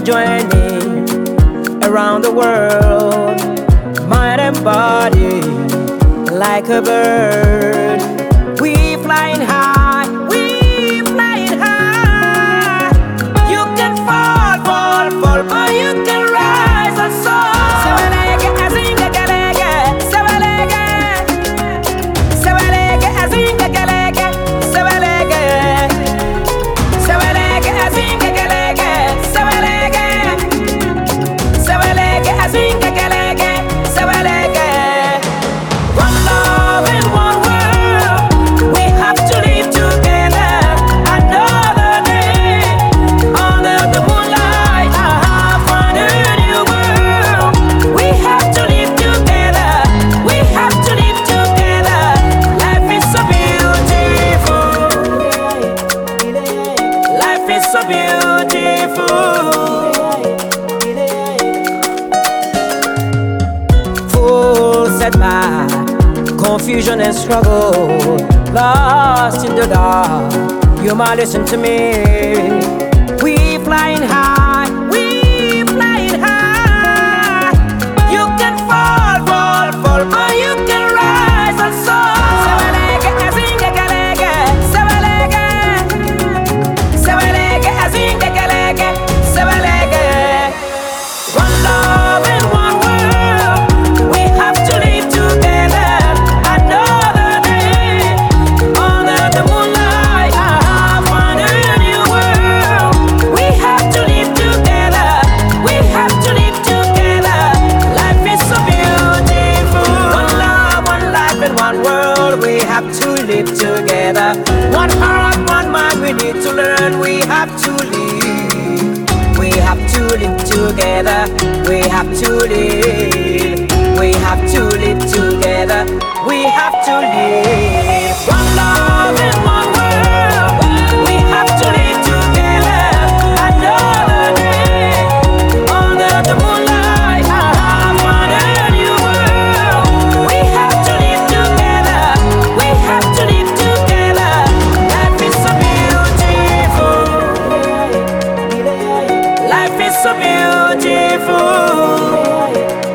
journey around the world, mind and body like a bird. We flying high, we flying high. You can fall, fall, fall, but you can rise and soar. Seweleke azinga galege, seweleke, seweleke azinga galege, seweleke, seweleke azinga galege, seweleke, seweleke azinga galege, seweleke. One love and one world, we have to live together. Another day under the moonlight, I have found a new world. We have to live together. We have to live together. Life is so beautiful. Life is so beautiful. Full setback, confusion and struggle, lost in the dark. You might listen to me. We flying high, we flying high. You can fall, fall, fall, but you can rise and soar. Seweleke azinga galege, seweleke, seweleke azinga galege, seweleke. One love and one world, we have to live together. Another day under the moonlight, I have found a new world. We have to live together. We have to live together. Life is so beautiful. One love, one life, and one world. We have to live together. One heart, one mind. We need to learn. We have to live. We have to live together. We have to live. We have to live together. We have to live. One love and one world. We have to live together. Another day under the moonlight, I have found a new world. We have to live together. We have to live together. Life is so beautiful. Life is so beautiful.